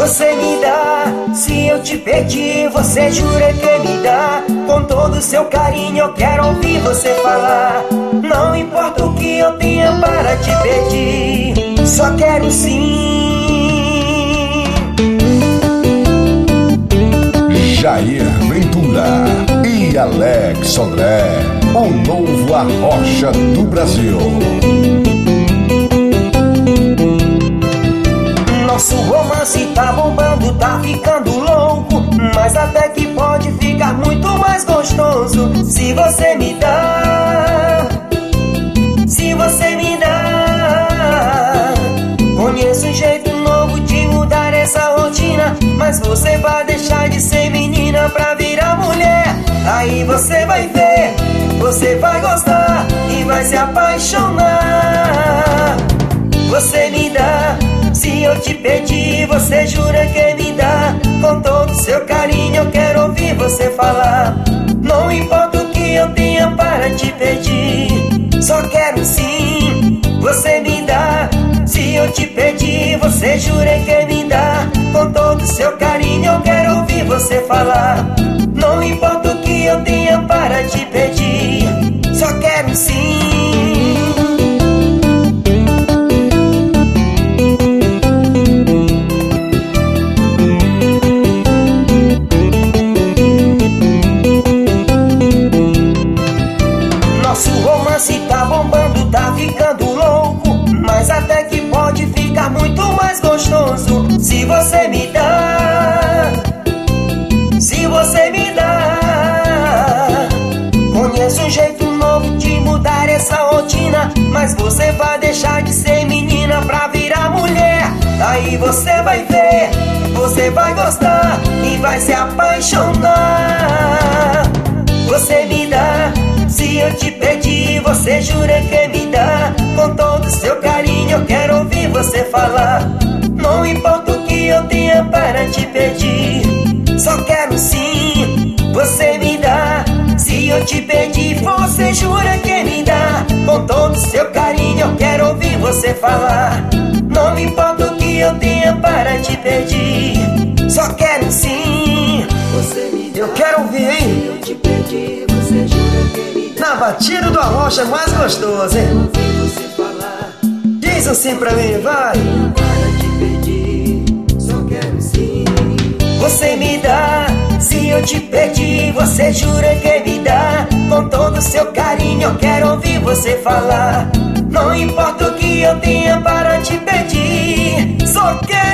Você me dá, se eu te pedir, você jura que me dá. Com todo o seu carinho eu quero ouvir você falar. Não importa o que eu tenha para te pedir, só quero sim. Jair Ventura e Alex Sodré, o novo Arrocha do Brasil. Nosso romance tá bombando, tá ficando louco, mas até que pode ficar muito mais gostoso. Se você me dá, se você me dá. Conheço um jeito novo de mudar essa rotina, mas você vai deixar de ser menina pra virar mulher. Aí você vai ver, você vai gostar e vai se apaixonar. Você me dá, se eu te pedir, você jura que me dá. Com todo o seu carinho eu quero ouvir você falar. Não importa o que eu tenha para te pedir, só quero sim. Você me dá, se eu te pedir, você jura que me dá. Com todo o seu carinho eu quero ouvir você falar. Não importa o que eu tenha para te pedir, só quero sim. Tá bombando, tá ficando louco, mas até que pode ficar muito mais gostoso. Se você me dá, se você me dá. Conheço um jeito novo de mudar essa rotina, mas você vai deixar de ser menina pra virar mulher. Aí você vai ver, você vai gostar e vai se apaixonar. Você me dá, se eu te pedir, você jura que me dá. Com todo o seu carinho eu quero ouvir você falar. Não importa o que eu tenha para te pedir, só quero sim. Você me dá, se eu te pedir, você jura que me dá. Com todo o seu carinho eu quero ouvir você falar. Não importa o que eu tenha para te pedir, só quero sim. Você me dá, eu quero ouvir, hein? Se eu te pedir, você jura que me dá. Na batida do Arrocha é mais gostoso, hein? Diz assim pra mim, vai. Para te pedir, só quero sim. Você me dá, se eu te pedir, você jura que me dá. Com todo o seu carinho eu quero ouvir você falar. Não importa o que eu tenha para te pedir, só quero